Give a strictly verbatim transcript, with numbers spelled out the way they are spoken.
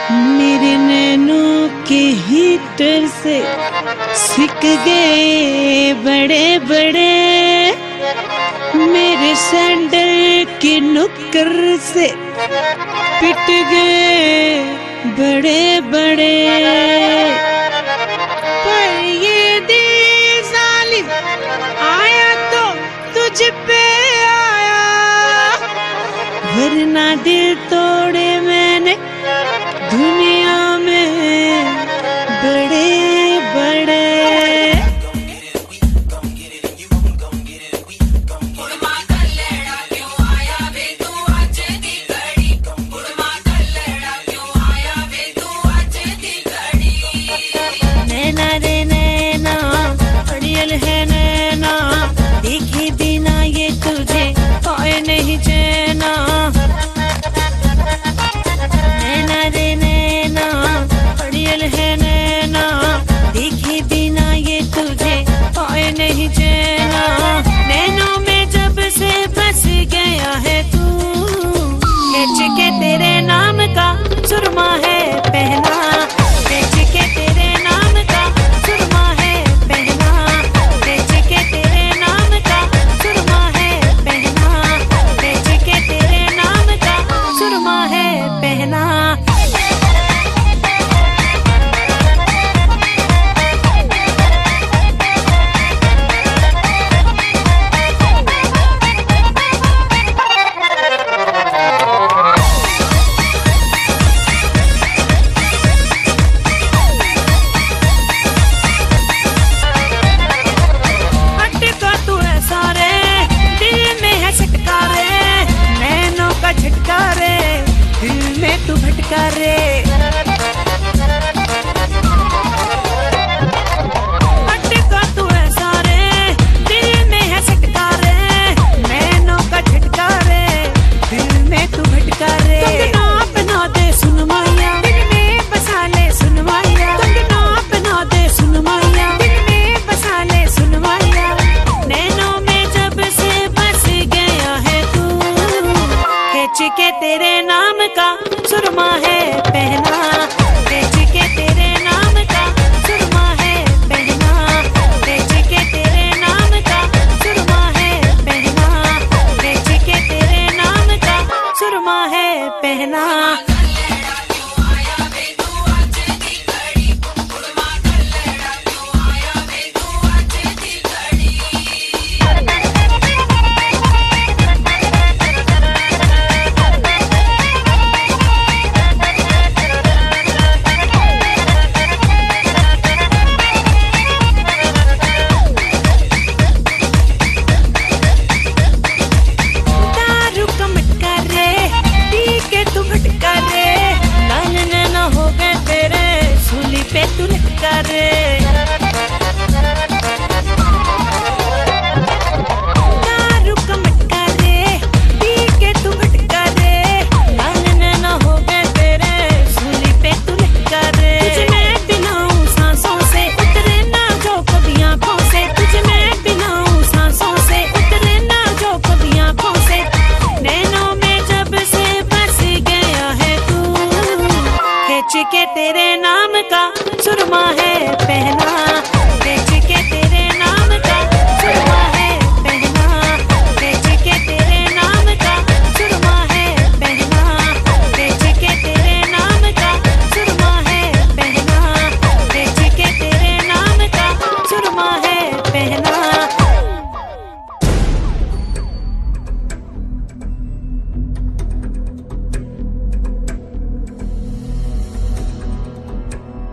मेरे नैनों के हीटर से सिक गए बड़े बड़े, मेरे सैंडल की नुक्कर से पिट गए बड़े बड़े। पर ये दिल जालिम आया तो तुझ पे आया, वरना दिल तोड़े मैंने दुनिया में बड़े बड़े। नैना रे नैना अड़ियल है नैना, देखे बिना ये तुझे पाए नहीं चैना। नैना रे नैना अड़ियल है नैना, देखे बिना ये तुझे पाए नहीं चैना। नैनों में जब से बस गया है तू, खिंच के तेरे नाम का सुरमा है पहना, खिंच के तेरे नाम का सुरमा है पहना, खिंच के तेरे नाम का सुरमा है पहना, खिंच के तेरे नाम का सुरमा है पहना। तू भटका रे, भटका तू ऐसा रे, दिल में है सटका रे, नैनों का झटका रे, दिल में तू भटका रे। कंगना बना दे सुन माया, दिल में बसा ले सुन माया, कंगना बना दे सुन माया, दिल में बसा ले सुन माया। नैनों में जब से बस गया है तू, खिंच के तेरे नाम का सुरमा है पहना, खिंच के तेरे नाम का सुरमा है पहना, खिंच के तेरे नाम का सुरमा है पहना, खिंच के तेरे नाम का सुरमा है पहना। के तेरे नाम का सुरमा है